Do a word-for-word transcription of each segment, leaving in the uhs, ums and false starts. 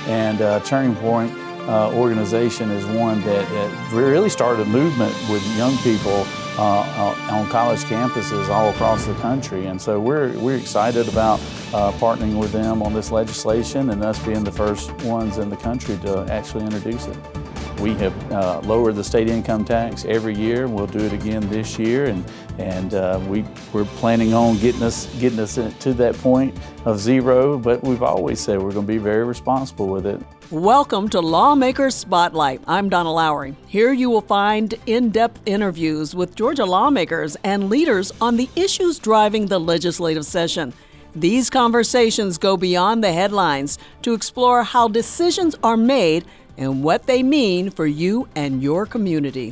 And uh, Turning Point uh, organization is one that, that really started a movement with young people uh, on college campuses all across the country. And so we're, we're excited about uh, partnering with them on this legislation and us being the first ones in the country to actually introduce it. We have uh, lowered the state income tax every year. We'll do it again this year, and and uh, we we're planning on getting us getting us to that point of zero. But we've always said we're going to be very responsible with it. Welcome to Lawmakers Spotlight. I'm Donna Lowry. Here you will find in-depth interviews with Georgia lawmakers and leaders on the issues driving the legislative session. These conversations go beyond the headlines to explore how decisions are made and what they mean for you and your community.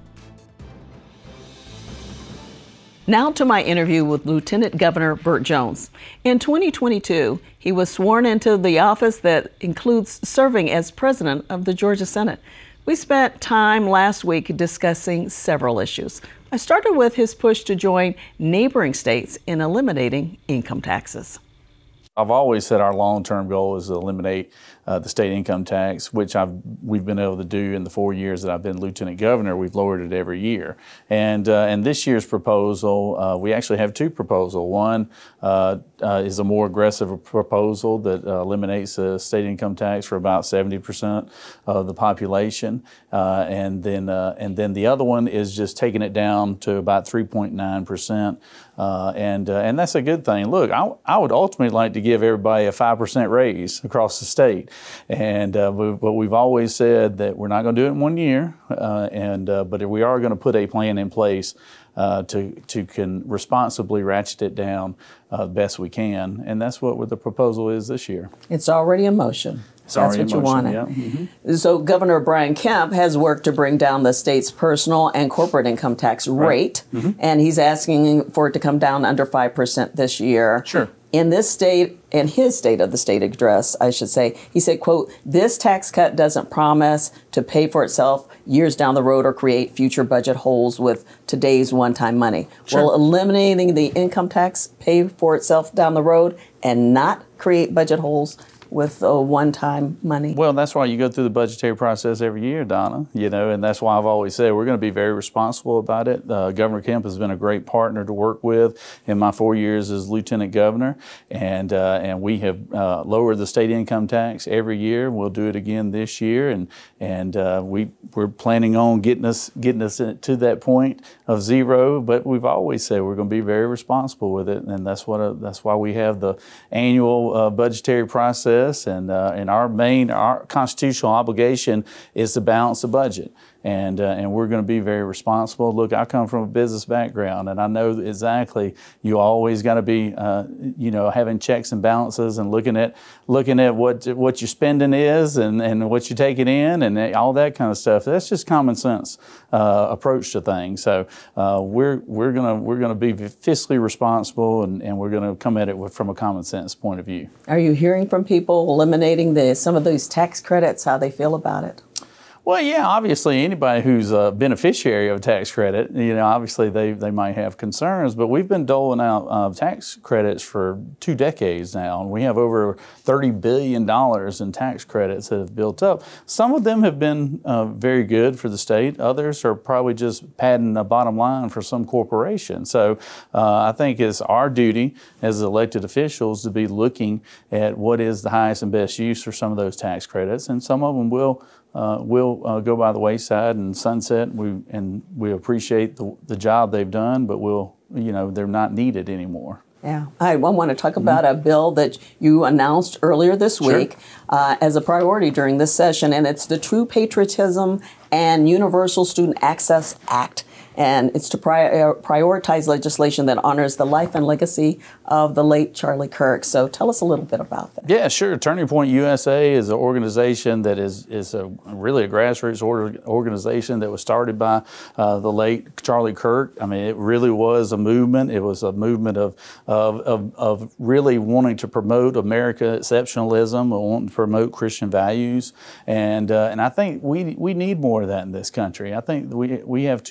Now to my interview with Lieutenant Governor Burt Jones. In twenty twenty-two, he was sworn into the office that includes serving as president of the Georgia Senate. We spent time last week discussing several issues. I started with his push to join neighboring states in eliminating income taxes. I've always said our long-term goal is to eliminate uh, the state income tax, which I've we've been able to do in the four years that I've been lieutenant governor. We've lowered it every year, and uh, and this year's proposal, uh, we actually have two proposals. One uh, uh, is a more aggressive proposal that uh, eliminates the state income tax for about seventy percent of the population, uh, and then uh, and then the other one is just taking it down to about three point nine percent. Uh, and uh, and that's a good thing. Look, I, I would ultimately like to give everybody a five percent raise across the state, and uh, we, but we've always said that we're not going to do it in one year, uh, and uh, but we are going to put a plan in place uh, to to can responsibly ratchet it down uh, the best we can, and that's what the proposal is this year. It's already in motion. Sorry, That's what emotion, you wanted. Yeah. Mm-hmm. So Governor Brian Kemp has worked to bring down the state's personal and corporate income tax rate, right. Mm-hmm. and he's asking for it to come down under five percent this year. Sure. In this state, in his State of the State address, I should say, he said, quote, "This tax cut doesn't promise to pay for itself years down the road or create future budget holes with today's one-time money. Sure. Will eliminating the income tax pay for itself down the road and not create budget holes with a one-time money?" Well, that's why you go through the budgetary process every year, Donna, you know, and that's why I've always said we're going to be very responsible about it. Uh, Governor Kemp has been a great partner to work with in my four years as lieutenant governor, and uh, and we have uh, lowered the state income tax every year. We'll do it again this year, and and uh, we we're planning on getting us getting us to that point of zero. But we've always said we're going to be very responsible with it, and that's what uh, that's why we have the annual uh, budgetary process. And uh, and our main, our constitutional obligation is to balance the budget, and uh, and we're going to be very responsible. Look, I come from a business background, and I know exactly you always got to be, uh, you know, having checks and balances and looking at looking at what what your spending is and, and what you're taking in and all that kind of stuff. That's just common sense uh, approach to things. So uh, we're we're gonna we're gonna be fiscally responsible, and, and we're going to come at it with, from a common sense point of view. Are you hearing from people eliminating the some of those tax credits, how they feel about it? Well, yeah, obviously anybody who's a beneficiary of a tax credit, you know, obviously they, they might have concerns, but we've been doling out uh, tax credits for two decades now, and we have over thirty billion dollars in tax credits that have built up. Some of them have been uh, very good for the state. Others are probably just padding a bottom line for some corporation. So uh, I think it's our duty as elected officials to be looking at what is the highest and best use for some of those tax credits, and some of them will Uh, will uh, go by the wayside and sunset. We and we appreciate the, the job they've done, but we'll, you know, they're not needed anymore. Yeah, I want to talk about a bill that you announced earlier this week uh, as a priority during this session, and it's the True Patriotism and Universal Student Access Act. And it's to pri- prioritize legislation that honors the life and legacy of the late Charlie Kirk. So tell us a little bit about that. Yeah, sure. Turning Point U S A is an organization that is is a really a grassroots or- organization that was started by uh, the late Charlie Kirk. I mean, it really was a movement. It was a movement of of of, of really wanting to promote America exceptionalism, wanting to promote Christian values, and uh, and I think we we need more of that in this country. I think we we have too much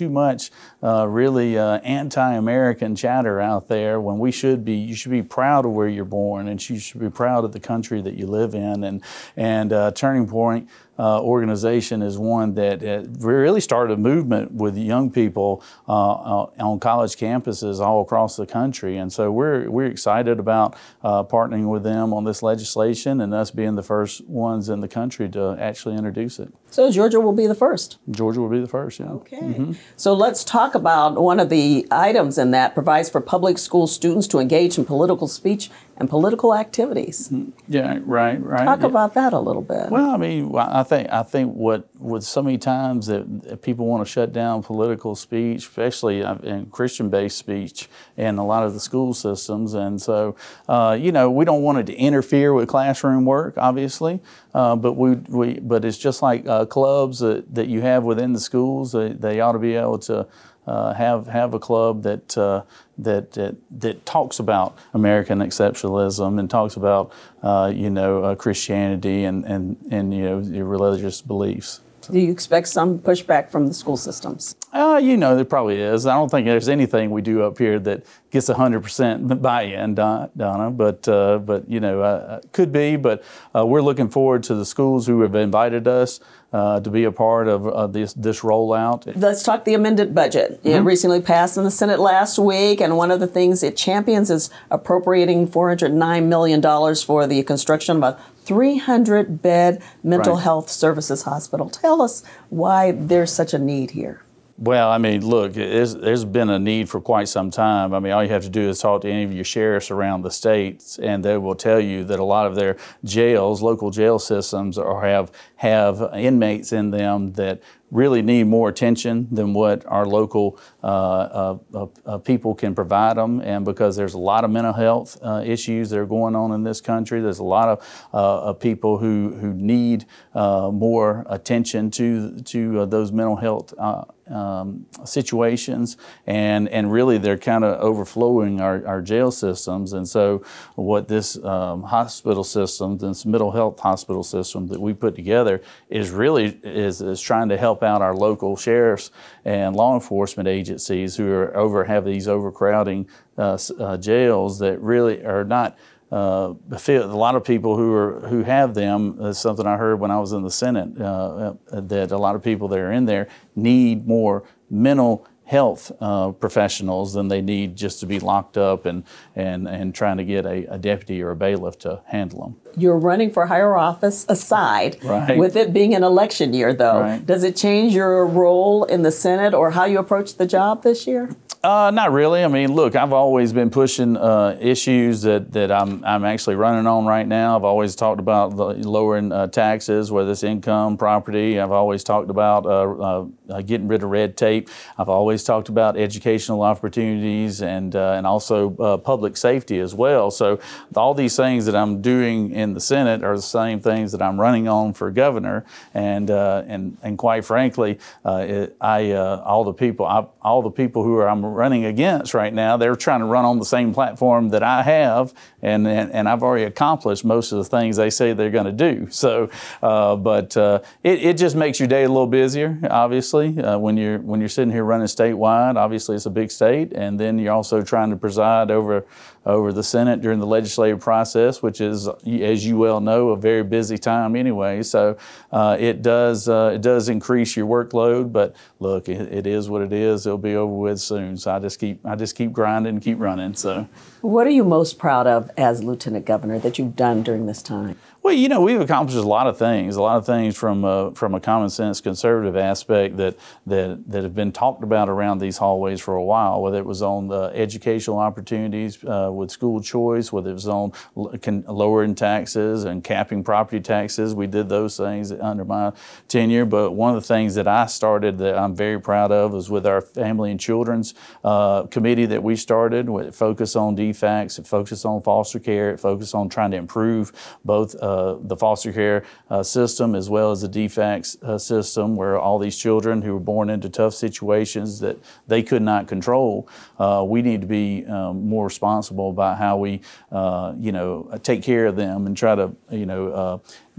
uh, really uh, anti-American chatter out there when we should be. You should be proud of where you're born, and you should be proud of the country that you live in. And and uh, Turning Point Uh, organization is one that uh, really started a movement with young people uh, uh, on college campuses all across the country, and so we're we're excited about uh, partnering with them on this legislation and us being the first ones in the country to actually introduce it. So Georgia will be the first. Georgia will be the first, yeah. Okay. Mm-hmm. So let's talk about one of the items in that provides for public school students to engage in political speech and political activities. Yeah, right, right. Talk yeah. about that a little bit. Well, I mean, I think I think what with so many times that people want to shut down political speech, especially in Christian-based speech, and a lot of the school systems, and so uh, you know, we don't want it to interfere with classroom work, obviously, uh, but we we but it's just like uh, clubs that, that you have within the schools. They, they ought to be able to. Uh, have have a club that, uh, that that that talks about American exceptionalism and talks about uh, you know uh, Christianity and, and and you know your religious beliefs. Do you expect some pushback from the school systems? Uh, you know, there probably is. I don't think there's anything we do up here that gets one hundred percent buy-in, Donna, but, uh, but you know, uh, could be. But uh, we're looking forward to the schools who have invited us uh, to be a part of uh, this, this rollout. Let's talk the amended budget. Mm-hmm. It recently passed in the Senate last week, and one of the things it champions is appropriating four hundred nine million dollars for the construction of a three hundred bed mental right. health services hospital. Tell us why there's such a need here. Well, I mean, look, there's, there's been a need for quite some time. I mean, all you have to do is talk to any of your sheriffs around the states, and they will tell you that a lot of their jails, local jail systems, are, have have inmates in them that really need more attention than what our local uh, uh, uh, people can provide them. And because there's a lot of mental health uh, issues that are going on in this country, there's a lot of, uh, of people who who need uh, more attention to to uh, those mental health uh, um, situations, and and really they're kind of overflowing our, our jail systems. And so what this um, hospital system, this mental health hospital system that we put together is really is, is trying to help out our local sheriffs and law enforcement agencies who are over have these overcrowding uh, uh, jails that really are not. Uh, a lot of people who are who have them, uh, something I heard when I was in the Senate, uh, that a lot of people that are in there need more mental health uh, professionals than they need just to be locked up and and and trying to get a, a deputy or a bailiff to handle them. You're running for higher office aside, right. with it being an election year, though. Right. Does it change your role in the Senate or how you approach the job this year? Uh, not really. I mean, look, I've always been pushing uh, issues that, that I'm I'm actually running on right now. I've always talked about the lowering uh, taxes, whether it's income, property. I've always talked about uh, uh, getting rid of red tape. I've always talked about educational opportunities and uh, and also uh, public safety as well. So all these things that I'm doing in the Senate are the same things that I'm running on for governor. And uh, and and quite frankly, uh, it, I uh, all the people I, all the people who are I'm running against right now, they're trying to run on the same platform that I have, and and, and I've already accomplished most of the things they say they're going to do. So, uh, but uh, it, it just makes your day a little busier, obviously, uh, when you're when you're sitting here running statewide. Obviously, it's a big state, and then you're also trying to preside over over the Senate during the legislative process, which is, as you well know, a very busy time anyway. So uh, it does uh, it does increase your workload, but look, it, it is what it is. It'll be over with soon. So I just keep I just keep grinding and keep running. So, what are you most proud of as Lieutenant Governor that you've done during this time? Well, you know, we've accomplished a lot of things, a lot of things from uh, from a common sense conservative aspect that, that that have been talked about around these hallways for a while, whether it was on the educational opportunities uh, with school choice, whether it was on l- can, lowering taxes and capping property taxes. We did those things under my tenure. But one of the things that I started that I'm very proud of was with our Family and Children's uh, committee that we started. It focused on D FACS, it focused on foster care, it focused on trying to improve both uh, Uh, the foster care uh, system as well as the D FACS uh, system, where all these children who were born into tough situations that they could not control, uh, we need to be um, more responsible about how we, uh, you know, take care of them and try to, you know, uh,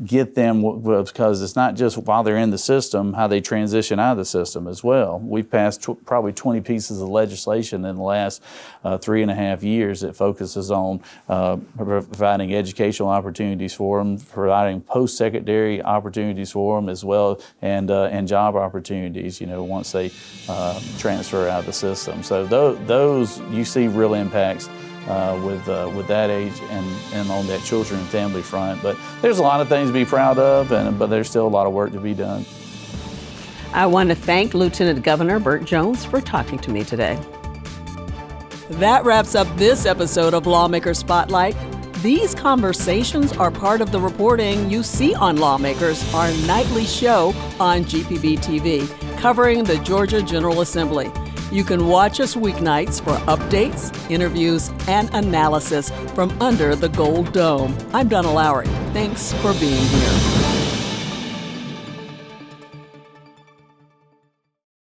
get them, because it's not just while they're in the system, how they transition out of the system as well. We've passed tw- probably twenty pieces of legislation in the last uh, three and a half years that focuses on uh, providing educational opportunities for them, providing post-secondary opportunities for them as well, and uh, and job opportunities, you know, once they uh, transfer out of the system. So those, those you see real impacts Uh, with uh, with that age and, and on that children and family front. But there's a lot of things to be proud of, and but there's still a lot of work to be done. I want to thank Lieutenant Governor Burt Jones for talking to me today. That wraps up this episode of Lawmaker Spotlight. These conversations are part of the reporting you see on Lawmakers, our nightly show on G P B T V, covering the Georgia General Assembly. You can watch us weeknights for updates, interviews, and analysis from under the Gold Dome. I'm Donna Lowry. Thanks for being here.